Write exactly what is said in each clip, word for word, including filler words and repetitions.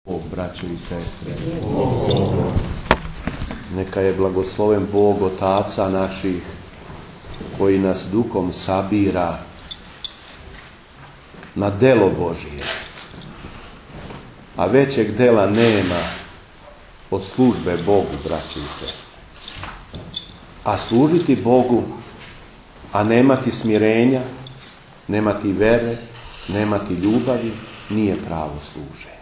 Bog, braćo i sestre. Neka je blagosloven Bog otaca naših, koji nas duhom sabira na delo Božije. A većeg dela nema od službe Bogu, braćo i sestre. A služiti Bogu, a nemati smirenja, nemati vere, nemati ljubavi, nije pravo služenje.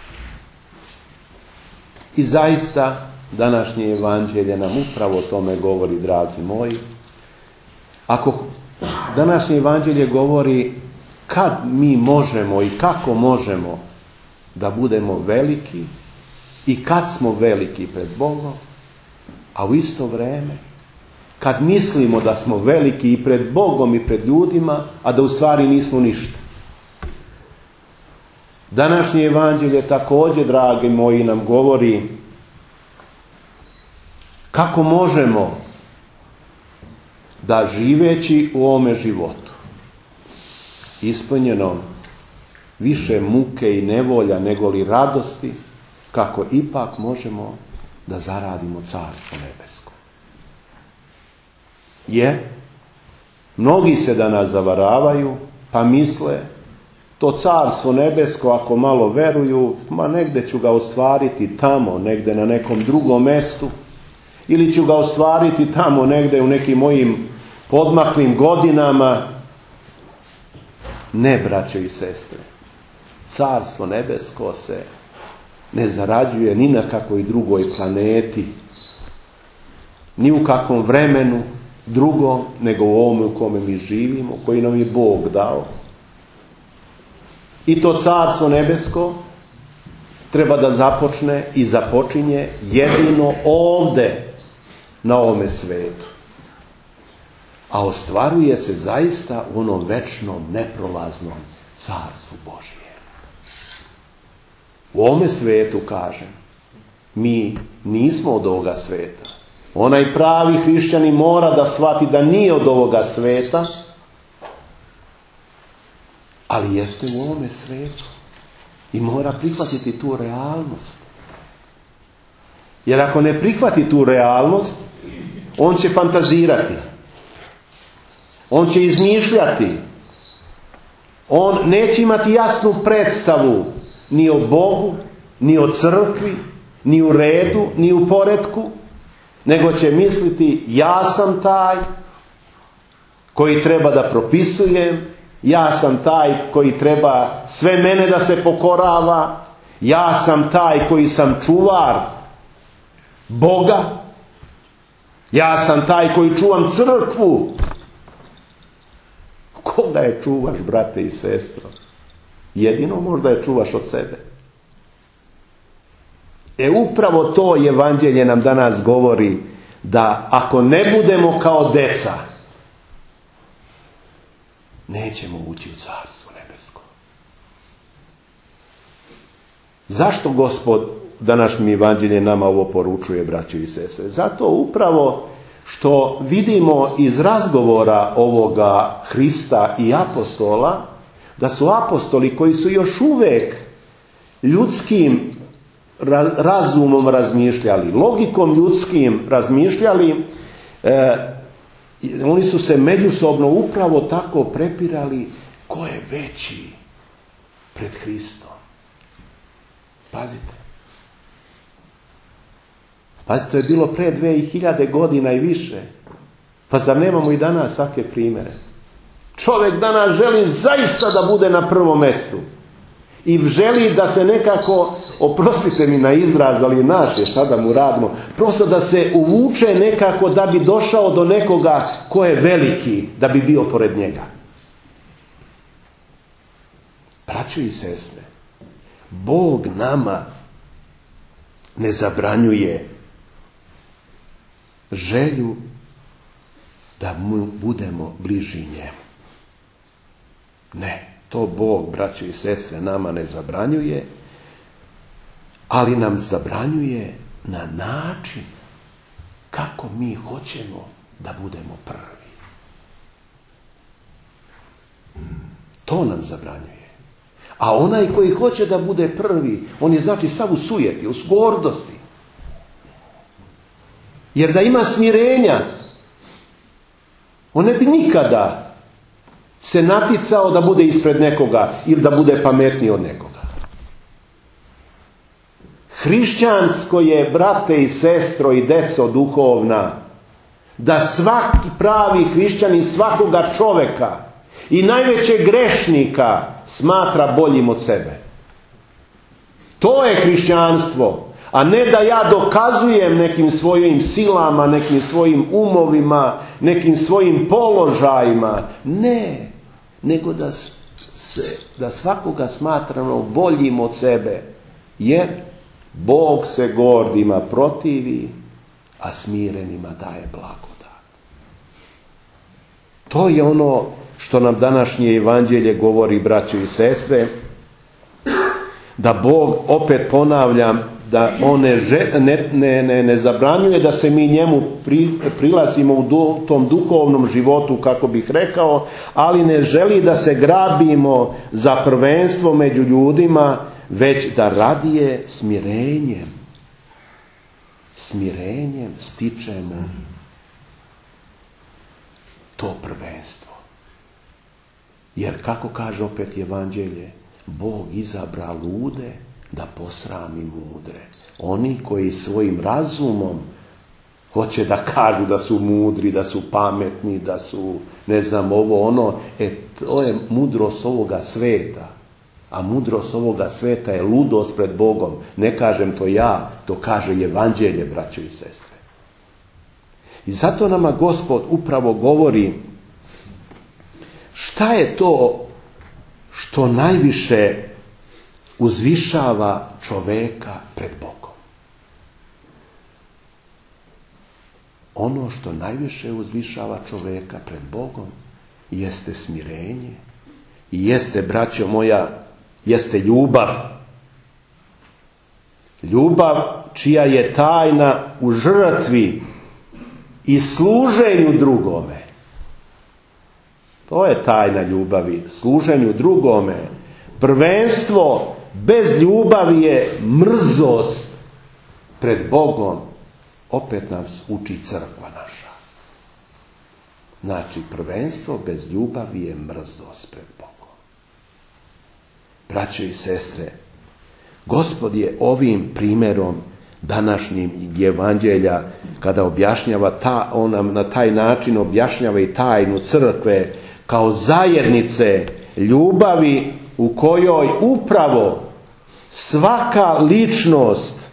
I zaista, današnje evanđelje nam upravo o tome govori, dragi moji. Ako današnje evanđelje govori kad mi možemo i kako možemo da budemo veliki i kad smo veliki pred Bogom, a u isto vrijeme kad mislimo da smo veliki i pred Bogom i pred ljudima, a da u stvari nismo ništa. Današnje evanđelje također, dragi moji, nam govori kako možemo da živeći u ovome životu, ispunjenom više muke i nevolja nego li radosti, kako ipak možemo da zaradimo Carstvo nebesko. Jer mnogi se danas zavaravaju pa misle to Carstvo nebesko, ako malo veruju, ma negdje ću ga ostvariti tamo, negdje na nekom drugom mjestu, ili ću ga ostvariti tamo negdje u nekim mojim podmaklim godinama. Ne, braćo i sestre, Carstvo nebesko se ne zarađuje ni na kakvoj drugoj planeti, ni u kakvom vremenu drugom, nego u ovome u kome mi živimo, koji nam je Bog dao. I to Carstvo nebesko treba da započne i započinje jedino ovdje na ovome svetu. A ostvaruje se zaista u onom večnom, neprolaznom Carstvu Božije. U ovome svetu, kažem, mi nismo od ovoga sveta. Onaj pravi hrišćanin mora da shvati da nije od ovoga sveta, ali jeste u ovome svetu i mora prihvatiti tu realnost. Jer ako ne prihvati tu realnost, on će fantazirati, on će izmišljati, on neće imati jasnu predstavu ni o Bogu, ni o crkvi, ni u redu, ni u poretku, nego će misliti ja sam taj koji treba da propisujem, ja sam taj koji treba sve mene da se pokorava, ja sam taj koji sam čuvar Boga, ja sam taj koji čuvam crkvu. Koga je čuvaš, brate i sestro? Jedino možda je čuvaš od sebe. E upravo to evanđelje nam danas govori, da ako ne budemo kao deca, nećemo ući u Carstvo nebesko. Zašto Gospod današnji evanđelje nama ovo poručuje, braćo i sestre? Zato upravo što vidimo iz razgovora ovoga Hrista i apostola, da su apostoli koji su još uvijek ljudskim razumom razmišljali, logikom ljudskim razmišljali, e, oni su se međusobno upravo tako prepirali ko je veći pred Hristom. Pazite. Pazite, to je bilo pre dve hiljade godina i više. Pa zar nemamo i danas takve primjere? Čovjek danas želi zaista da bude na prvom mjestu. I želi da se nekako, oprostite mi na izraz, ali naš je, šta da mu radimo, prosto da se uvuče nekako da bi došao do nekoga ko je veliki, da bi bio pored njega. Braćo i sestre, Bog nama ne zabranjuje želju da mu budemo bliži njemu. Ne, to Bog, braćo i sestre, nama ne zabranjuje, ali nam zabranjuje na način kako mi hoćemo da budemo prvi. To nam zabranjuje. A onaj koji hoće da bude prvi, on je znači sav u sujeti, u gordosti. Jer da ima smirenja, on ne bi nikada se naticao da bude ispred nekoga ili da bude pametniji od nekoga. Hrišćansko je, brate i sestro i deco duhovna, da svaki pravi hrišćanin svakoga čoveka i najvećeg grešnika smatra boljim od sebe. To je hrišćanstvo, a ne da ja dokazujem nekim svojim silama, nekim svojim umovima, nekim svojim položajima. Ne, nego da, se, da svakoga smatramo boljim od sebe, jer Bog se gordima protivi, a smirenima daje blagodat. To je ono što nam današnje evanđelje govori, braćo i sestre, da Bog, opet ponavljam, da on ne, ne, ne, ne zabranjuje da se mi njemu pri, prilazimo u du, tom duhovnom životu, kako bih rekao, ali ne želi da se grabimo za prvenstvo među ljudima, već da radije smirenjem, smirenjem stičemo to prvenstvo. Jer kako kaže opet evanđelje, Bog izabra lude da posrami mudre. Oni koji svojim razumom hoće da kažu da su mudri, da su pametni, da su ne znam ovo ono, e to je mudrost ovoga sveta. A mudrost ovoga sveta je ludost pred Bogom. Ne kažem to ja, to kaže evanđelje, braćo i sestre. I zato nama Gospod upravo govori šta je to što najviše uzvišava čoveka pred Bogom. Ono što najviše uzvišava čoveka pred Bogom jeste smirenje i jeste, braćo moja, jeste ljubav. Ljubav čija je tajna u žrtvi i služenju drugome. To je tajna ljubavi, služenju drugome. Prvenstvo bez ljubavi je mrzost pred Bogom. Opet nas uči crkva naša. Znači, prvenstvo bez ljubavi je mrzost pred Bogom. Braćo i sestre, Gospod je ovim primjerom današnjim evanđelja, kada objašnjava, ta, on nam na taj način objašnjava i tajnu crkve kao zajednice ljubavi u kojoj upravo svaka ličnost,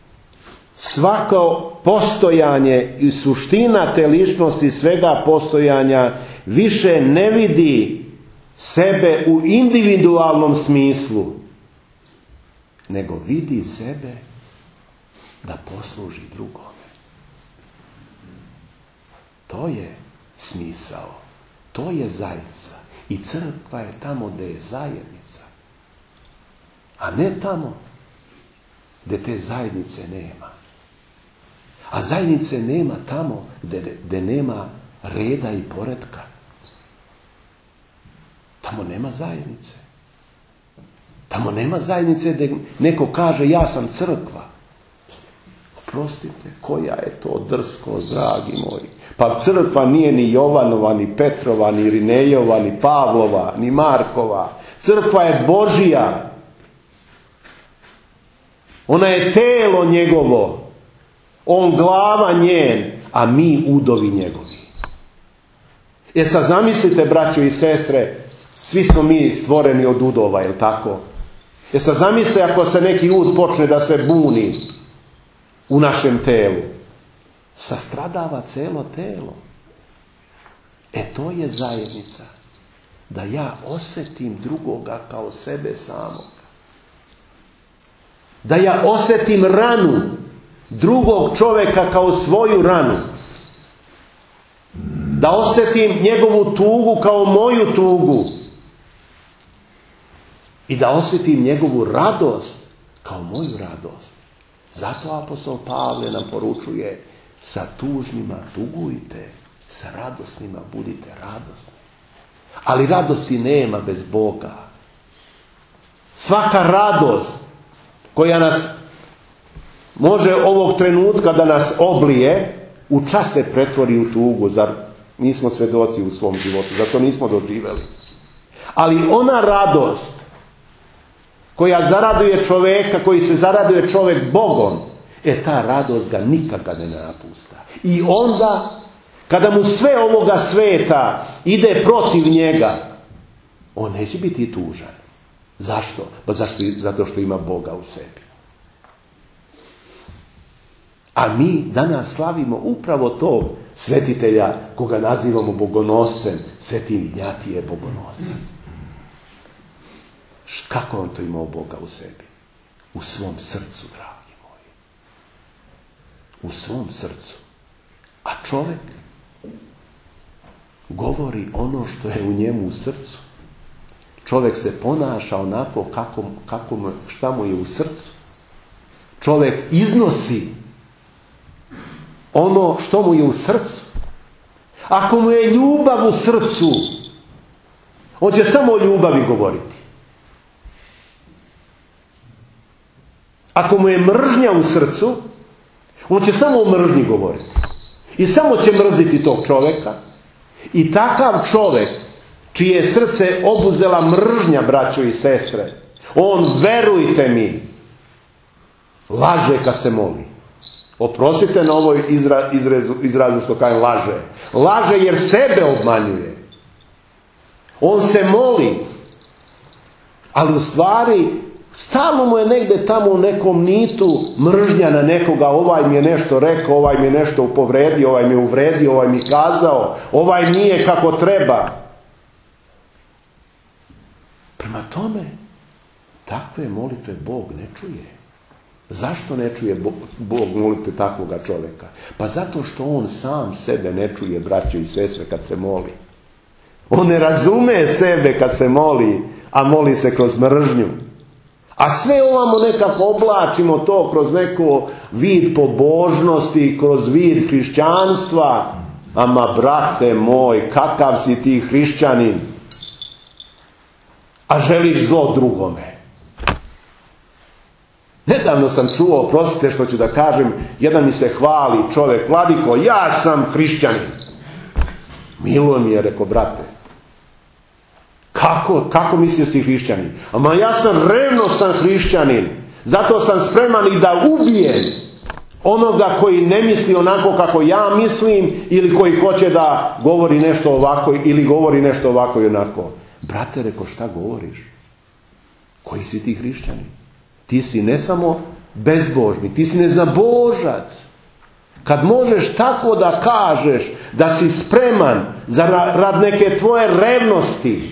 svako postojanje i suština te ličnosti svega postojanja više ne vidi sebe u individualnom smislu, nego vidi sebe da posluži drugome. To je smisao, to je zajednica. I crkva je tamo gdje je zajednica, a ne tamo gdje te zajednice nema. A zajednice nema tamo gdje, gdje nema reda i poretka. Tamo nema zajednice. Tamo nema zajednice gdje neko kaže ja sam crkva. Oprostite, koja je to drskost, dragi moji. Pa crkva nije ni Jovanova, ni Petrova, ni Irinejova, ni Pavlova, ni Markova. Crkva je Božija. Ona je telo njegovo. On glava njen, a mi udovi njegovi. E sad zamislite, braćo i sestre, svi smo mi stvoreni od udova, jel tako? E sad zamislite ako se neki ud počne da se buni u našem telu. Sastradava celo telo. E to je zajednica. Da ja osjetim drugoga kao sebe samog. Da ja osjetim ranu drugog čovjeka kao svoju ranu. Da osjetim njegovu tugu kao moju tugu. I da osjetim njegovu radost kao moju radost. Zato apostol Pavle nam poručuje, sa tužnima tugujte, sa radosnima budite radosni. Ali radosti nema bez Boga. Svaka radost koja nas može ovog trenutka da nas oblije, u čas se pretvori u tugu. Zar nismo svedoci u svom životu? Zato nismo doživjeli. Ali ona radost koja zaraduje čovjeka, koji se zaraduje čovjek Bogom, e ta radost ga nikada ne napusta. I onda, kada mu sve ovoga sveta ide protiv njega, on neće biti tužan. Zašto? Pa zašto? Zato što ima Boga u sebi. A mi danas slavimo upravo tog svetitelja koga nazivamo bogonoscem, Sveti Ignjatije Bogonosac. Kako on to imao Boga u sebi? U svom srcu, dragi moji. U svom srcu. A čovjek govori ono što je u njemu u srcu. Čovjek se ponaša onako kako, kako mu, šta mu je u srcu. Čovjek iznosi ono što mu je u srcu. Ako mu je ljubav u srcu, on će samo o ljubavi govoriti. Ako mu je mržnja u srcu, on će samo o mržnji govoriti. I samo će mrziti tog čovjeka. I takav čovjek, čije srce obuzela mržnja, braćo i sestre, on, verujte mi, laže kad se moli. Oprostite na ovoj izra, izrazu, izrazu što kažem laže. Laže jer sebe obmanjuje. On se moli, ali u stvari stalno mu je negdje tamo u nekom nitu mržnja na nekoga. Ovaj mi je nešto rekao, ovaj mi je nešto povredio, ovaj mi je uvredio, ovaj mi je kazao, ovaj nije kako treba. Prema tome, takve molitve Bog ne čuje. Zašto ne čuje Bog, Bog molite takvoga čovjeka? Pa zato što on sam sebe ne čuje, braćo i sestre, kad se moli. On ne razume sebe kad se moli, a moli se kroz mržnju. A sve ovamo nekako oblačimo to kroz neko vid pobožnosti, kroz vid hrišćanstva. Ama, brate moj, kakav si ti hrišćanin, a želiš zlo drugome. Nedavno sam čuo, oprostite što ću da kažem, jedan mi se hvali čovjek, vladiko, ja sam hrišćanin. Milo mi je, rekao, brate. Kako, kako mislio si hrišćanin? Ama ja sam revnosan hrišćanin. Zato sam spreman i da ubijem onoga koji ne misli onako kako ja mislim, ili koji hoće da govori nešto ovako, ili govori nešto ovako i onako. Brate, rekao, šta govoriš? Koji si ti hrišćanin? Ti si ne samo bezbožni, ti si neznabožac. Kad možeš tako da kažeš da si spreman za rad neke tvoje revnosti,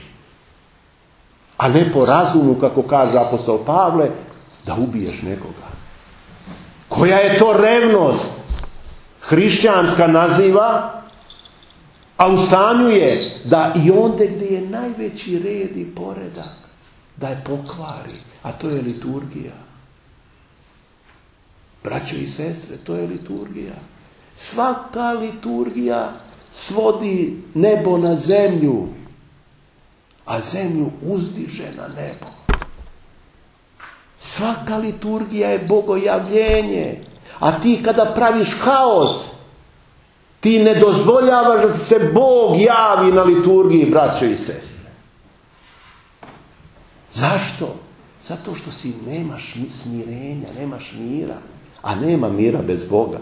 a ne po razumu, kako kaže apostol Pavle, da ubiješ nekoga. Koja je to revnost? Hrišćanska naziva, a u stanju je da i onde gdje je najveći red i poredak, da je pokvari, a to je liturgija. Braćo i sestre, to je liturgija. Svaka liturgija svodi nebo na zemlju, a zemlju uzdiže na nebo. Svaka liturgija je bogojavljenje, a ti kada praviš haos, ti ne dozvoljavaš da se Bog javi na liturgiji, braćo i sestre. Zašto? Zato što si nemaš smirenja, nemaš mira. A nema mira bez Boga.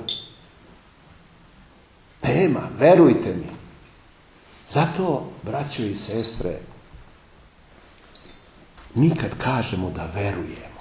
Nema, verujte mi. Zato, braćo i sestre, mi kad kažemo da verujemo,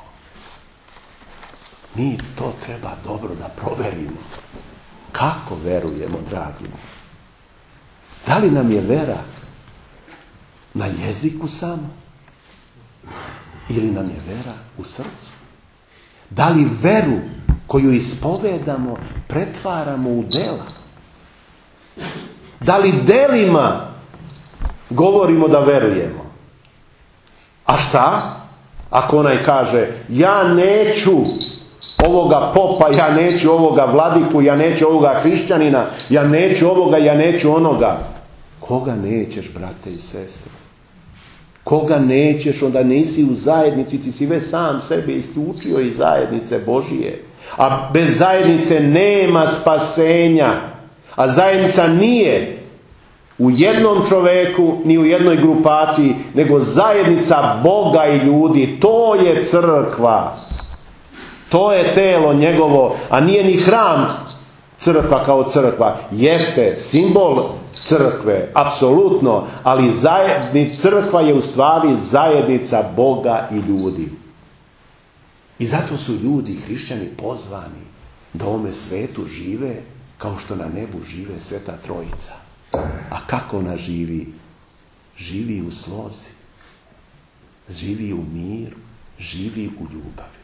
mi to treba dobro da proverimo. Kako verujemo, dragi? Da li nam je vera na jeziku samo? Ili nam je vera u srcu? Da li veru koju ispovedamo pretvaramo u dela? Da li delima govorimo da verujemo? A šta? Ako onaj kaže, ja neću ovoga popa, ja neću ovoga vladiku, ja neću ovoga hrišćanina, ja neću ovoga, ja neću onoga. Koga nećeš, brate i sestre? Koga nećeš, onda nisi u zajednici, ti si već sam sebe isključio iz zajednice Božije. A bez zajednice nema spasenja. A zajednica nije u jednom čovjeku, ni u jednoj grupaciji, nego zajednica Boga i ljudi. To je crkva. To je telo njegovo, a nije ni hram crkva kao crkva. Jeste simbol crkve, apsolutno, ali zajedni, crkva je u stvari zajednica Boga i ljudi. I zato su ljudi, hrišćani, pozvani da u ovome svetu žive kao što na nebu žive Sveta Trojica. A kako ona živi? Živi u slozi, živi u miru, živi u ljubavi.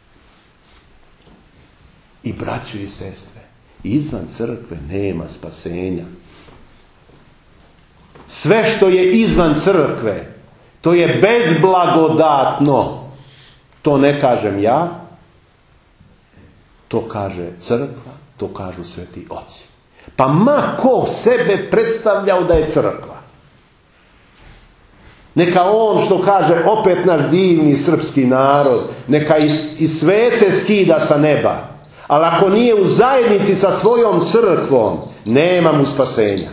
I braćo i sestre, izvan crkve nema spasenja. Sve što je izvan crkve, to je bezblagodatno. To ne kažem ja, to kaže crkva, to kažu sveti oci. Pa ma ko sebe predstavljao da je crkva. Neka on, što kaže opet naš divni srpski narod, neka i, i svece skida sa neba. Ali ako nije u zajednici sa svojom crkvom, nema mu spasenja.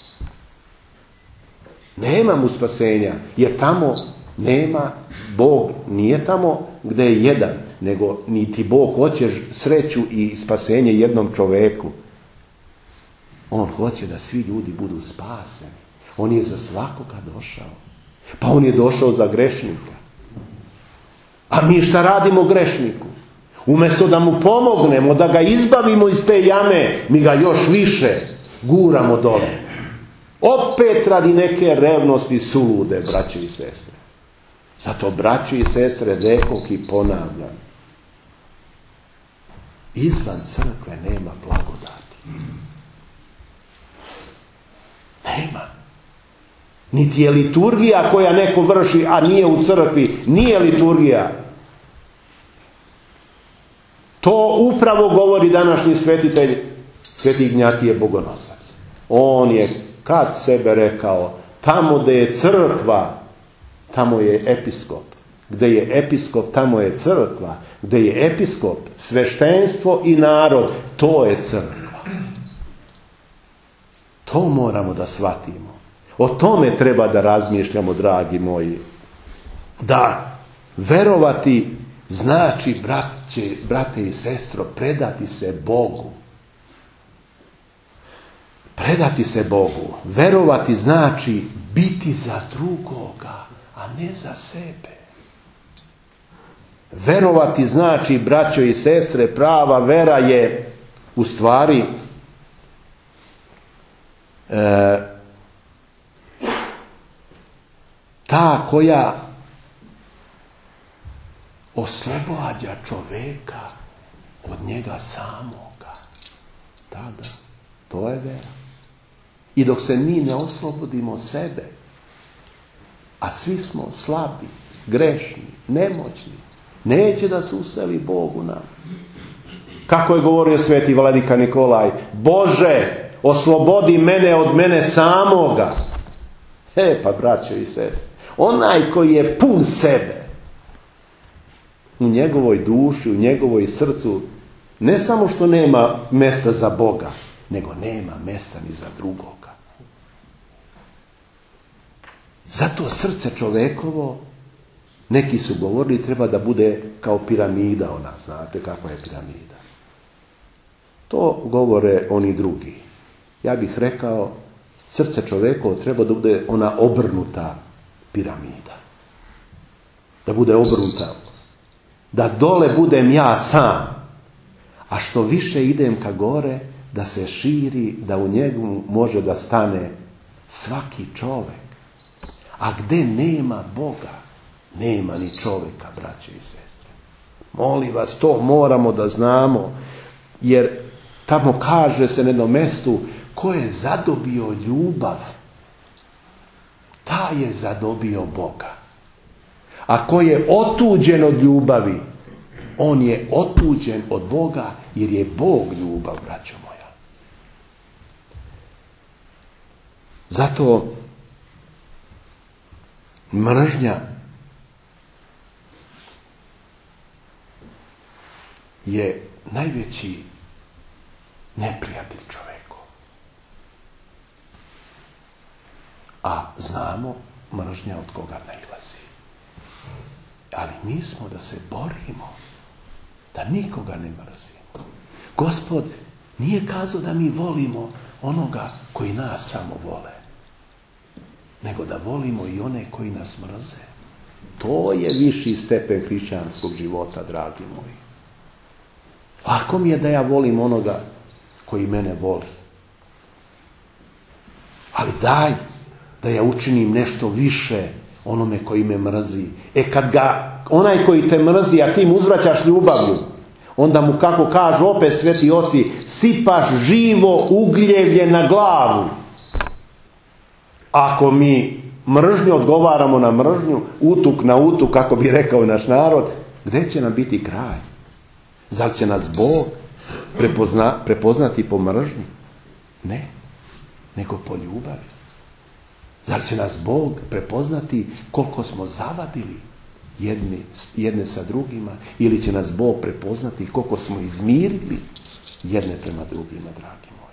Nema mu spasenja, jer tamo nema, Bog nije tamo gdje je jedan, nego niti Bog hoće sreću i spasenje jednom čovjeku. On hoće da svi ljudi budu spaseni. On je za svakoga došao. Pa on je došao za grešnika. A mi šta radimo grešniku? Umjesto da mu pomognemo, da ga izbavimo iz te jame, mi ga još više guramo dole. Opet radi neke revnosti sulude, braće i sestre. Zato, braće i sestre, rekoh i ponavljam. Izvan crkve nema blagodati. Nema. Niti je liturgija koja neko vrši, a nije u crkvi, nije liturgija. To upravo govori današnji svetitelj, Sveti Ignjatije Bogonosac. On je kad sebe rekao, tamo gdje je crkva, tamo je episkop. Gdje je episkop, tamo je crkva. Gdje je episkop, sveštenstvo i narod, to je crkva. To moramo da shvatimo. O tome treba da razmišljamo, dragi moji. Da verovati znači, braće, brate i sestro, predati se Bogu. Predati se Bogu. Verovati znači biti za drugoga, a ne za sebe. Verovati znači, braćo i sestre, prava vera je u stvari e, ta koja oslobađa čovjeka od njega samoga. Da, da, to je vera. I dok se mi ne oslobodimo sebe, a svi smo slabi, grešni, nemoćni, neće da se useli Bog u nam. Kako je govorio sveti vladika Nikolaj? Bože, oslobodi mene od mene samoga. E pa, braćo i sestre, onaj koji je pun sebe, u njegovoj duši, u njegovoj srcu, ne samo što nema mjesta za Boga, nego nema mjesta ni za drugoga. Zato srce čovekovo, neki su govorili, treba da bude kao piramida ona, znate kakva je piramida. To govore oni drugi. Ja bih rekao, srce čovekovo treba da bude ona obrnuta piramida. Da bude obrnuta. Da dole budem ja sam, a što više idem ka gore, da se širi, da u njegu može da stane svaki čovjek. A gdje nema Boga, nema ni čovjeka, braće i sestre. Molim vas, to moramo da znamo, jer tamo kaže se na jednom mjestu, ko je zadobio ljubav, taj je zadobio Boga. A ko je otuđen od ljubavi, on je otuđen od Boga, jer je Bog ljubav, braćo moja. Zato Mržnja je najveći neprijatelj čoveku. A znamo mržnja od koga nailazi. Ali mi smo da se borimo, da nikoga ne mrzimo. Gospod nije kazao da mi volimo onoga koji nas samo vole, nego da volimo i one koji nas mrze. To je viši stepen hrišćanskog života, dragi moji. Lako mi je da ja volim onoga koji mene voli. Ali daj da ja učinim nešto više onome koji me mrzi. E kad ga, onaj koji te mrzi, a ti mu uzvraćaš ljubavlju, onda mu, kako kažu opet sveti oci, sipaš živo ugljevlje na glavu. Ako mi mržnju odgovaramo na mržnju, utuk na utuk, kako bi rekao naš narod, gdje će nam biti kraj? Zar će nas Bog prepozna, prepoznati po mržnji? Ne, nego po ljubavi. Zar će nas Bog prepoznati koliko smo zavadili jedne, jedne sa drugima, ili će nas Bog prepoznati koliko smo izmirili jedne prema drugima, dragi moji?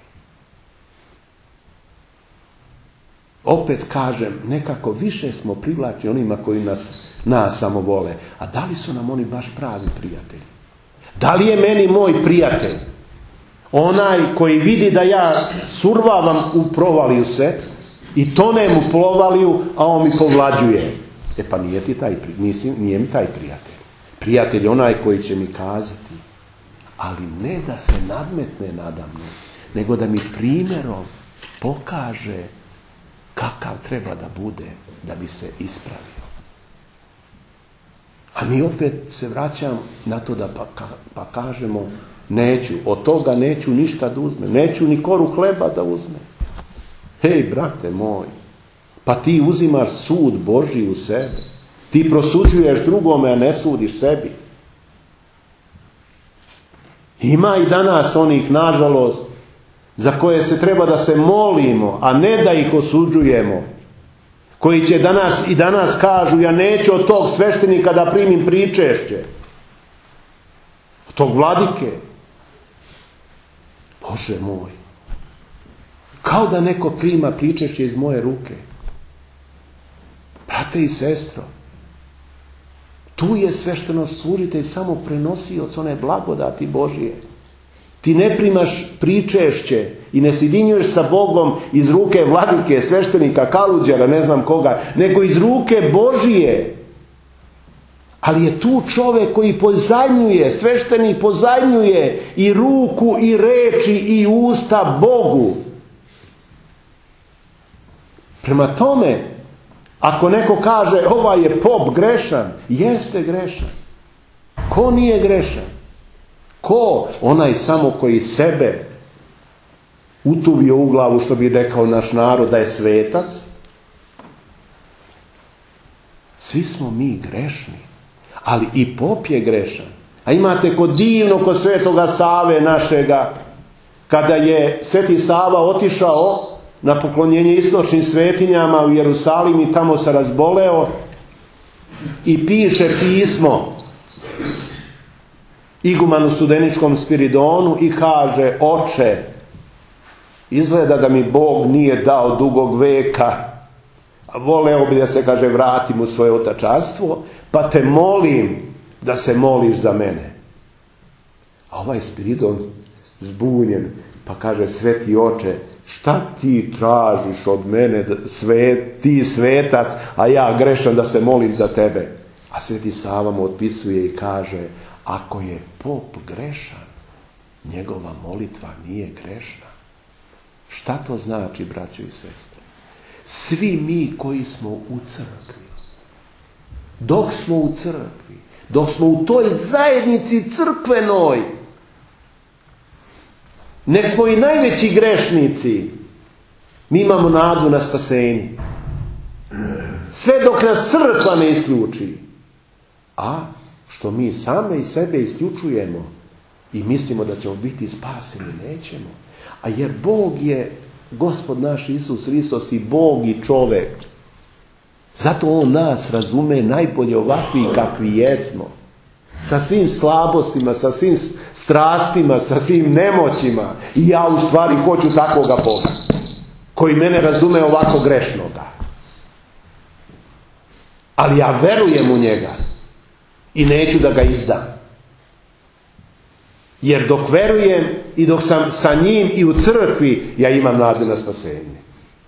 Opet kažem, nekako više smo privlačni onima koji nas, nas samo vole. A da li su nam oni baš pravi prijatelji? Da li je meni moj prijatelj onaj koji vidi da ja survavam u provaliju se i tonem u provaliju, a on mi povlađuje? E pa nije ti taj, nisi, nije mi taj prijatelj. Prijatelj je onaj koji će mi kazati, ali ne da se nadmetne nadamno, nego da mi primjerom pokaže kakav treba da bude da bi se ispravio. A mi opet se vraćamo na to da pa, pa kažemo, neću, od toga neću ništa da uzmem, neću ni koru hleba da uzmem. Hej, brate moj, pa ti uzimaš sud Božji u sebe. Ti prosuđuješ drugome, a ne sudiš sebi. Ima i danas onih, nažalost, za koje se treba da se molimo, a ne da ih osuđujemo. Koji će danas i danas kažu, ja neću od tog sveštenika da primim pričešće. Od tog vladike. Bože moj. Kao da neko prima pričešće iz moje ruke. Brate i sestro, tu je svešteno služitelj samo prenosioc one blagodati Božije. Ti ne primaš pričešće i ne sjedinjuješ sa Bogom iz ruke vladike, sveštenika, kaluđera, ne znam koga, nego iz ruke Božije. Ali je tu čovjek koji pozajmljuje, sveštenik pozajmljuje i ruku, i reči, i usta Bogu. Prema tome, ako neko kaže ovaj je pop grešan, jeste grešan. Ko nije grešan? Ko? Onaj samo koji sebe utuvio u glavu, što bi rekao naš narod, da je svetac. Svi smo mi grešni, ali i pop je grešan. A imate kod divno kod svetoga Save našega, kada je sveti Sava otišao na poklonjenje istočnim svetinjama u Jerusalim i tamo se razboleo i piše pismo igumanu Studeničkom Spiridonu i kaže, oče, izgleda da mi Bog nije dao dugog veka, a voleo bi da se, kaže, vratim u svoje otačanstvo, pa te molim da se moliš za mene. A ovaj Spiridon zbunjen, pa kaže, sveti oče, šta ti tražiš od mene, svet, ti svetac, a ja grešan da se molim za tebe? A sveti Sava mu otpisuje i kaže, ako je pop grešan, njegova molitva nije grešna. Šta to znači, braćo i sestre? Svi mi koji smo u crkvi, dok smo u crkvi, dok smo u toj zajednici crkvenoj, nek smo i najveći grešnici, mi imamo nadu na spasenje. Sve dok nas crkva ne isključi. A što mi same i sebe isključujemo i mislimo da ćemo biti spaseni, nećemo. A jer Bog je, Gospod naš Isus Hristos, i Bog i čovjek. Zato on nas razume najbolje ovakvi kakvi jesmo. Sa svim slabostima, sa svim strastima, sa svim nemoćima. I ja u stvari hoću takvoga Boga, koji mene razume ovako grešnoga. Ali ja verujem u njega i neću da ga izdam. Jer dok verujem i dok sam sa njim i u crkvi, ja imam nadu na spasenje.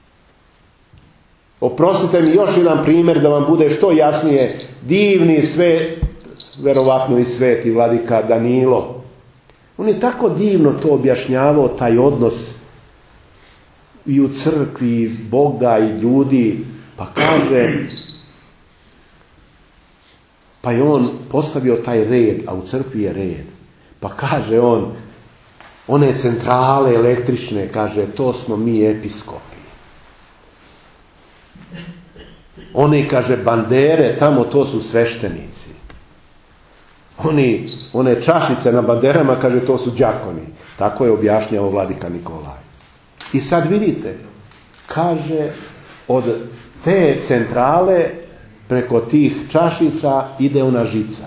Oprostite mi još jedan primjer da vam bude što jasnije. Divni sve, verovatno i sveti vladika Danilo. On je tako divno to objašnjavao, taj odnos i u crkvi, i Boga i ljudi. Pa kaže, pa je on postavio taj red, a u crkvi je red. Pa kaže on, one centrale električne, kaže, to smo mi episkopi. One, kaže, bandere, tamo to su sveštenici. Oni, one čašice na banderama, kaže, to su đakoni. Tako je objašnjao vladika Nikolaj. I sad vidite, kaže, od te centrale preko tih čašica ide ona žica.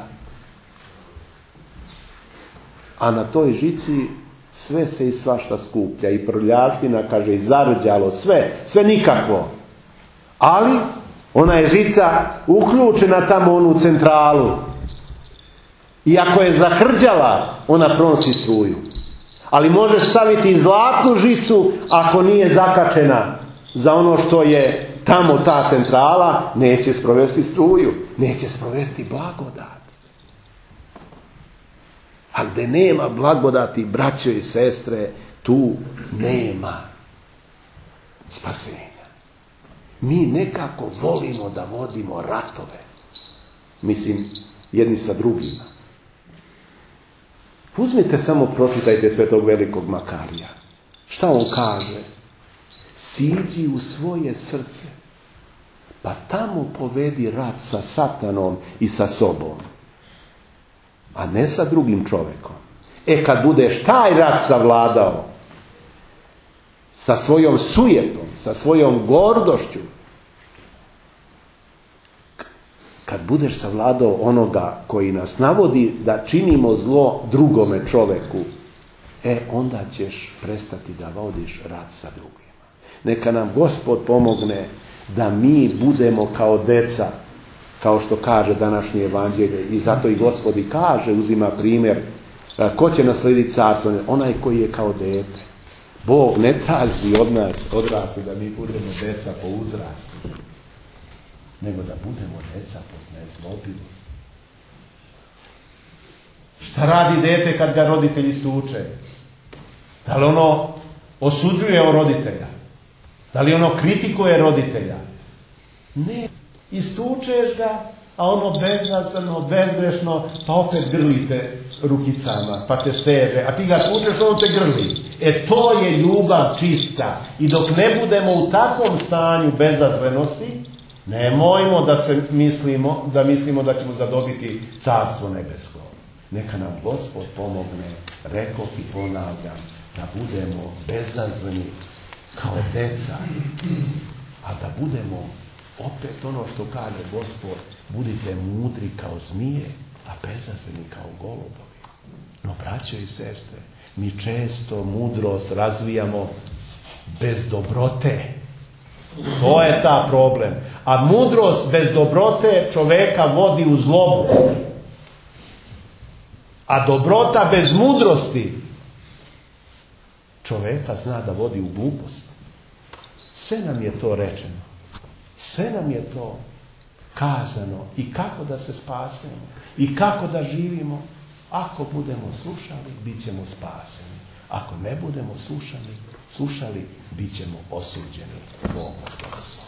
A na toj žici sve se i svašta skuplja. I prljavština, kaže, i zarđalo, sve, sve nikakvo. Ali ona je žica uključena tamo u onu centralu. I ako je zahrđala, ona pronosi struju. Ali možeš staviti i zlatnu žicu, ako nije zakačena za ono što je tamo ta centrala, neće sprovesti struju, neće sprovesti blagodat. Ali gdje nema blagodati, braćo i sestre, tu nema spasenja. Mi nekako volimo da vodimo ratove. Mislim, jedni sa drugima. Uzmite samo, pročitajte Svetog velikog Makarija. Šta on kaže? Siđi u svoje srce, pa tamo povedi rat sa Satanom i sa sobom, a ne sa drugim čovjekom. E kad budeš taj rat savladao, sa svojom sujetom, sa svojom gordošću, kad budeš savladao onoga koji nas navodi da činimo zlo drugome čovjeku, e onda ćeš prestati da vodiš rat sa drugima. Neka nam Gospod pomogne da mi budemo kao deca, kao što kaže današnje evanđelje. I zato i Gospod i kaže, uzima primjer, ko će naslijediti carstvo? Onaj koji je kao dete. Bog ne traži od nas odrasli da mi budemo deca po uzrastu, nego da budemo deca po nezlobivosti. Šta radi dete kad ga roditelji stuče? Da li ono osuđuje o roditelja? Da li ono kritikuje roditelja? Ne. Istučeš ga, a ono bezazrno, bezgrešno, pa opet grlite rukicama, pa te steže, a ti ga tučeš, on te grli. E to je ljubav čista. I dok ne budemo u takvom stanju bezazrenosti, nemojmo da se mislimo, da mislimo da ćemo zadobiti carstvo nebesko. Neka nam Gospod pomogne, rekao i ponavljam, da budemo bezazreni kao deca, a da budemo opet ono što kaže Gospod, budite mudri kao zmije, a bezazreni kao golubovi. No, braćo i sestre, mi često mudrost razvijamo bez dobrote. To je ta problem. A mudrost bez dobrote čoveka vodi u zlobu. A dobrota bez mudrosti čoveka zna da vodi u glupost. Sve nam je to rečeno. Sve nam je to kazano. I kako da se spasemo. I kako da živimo. Ako budemo slušali, bit ćemo spaseni. Ako ne budemo slušali, slušali, bit ćemo osuđeni. Bog vas blagoslovi.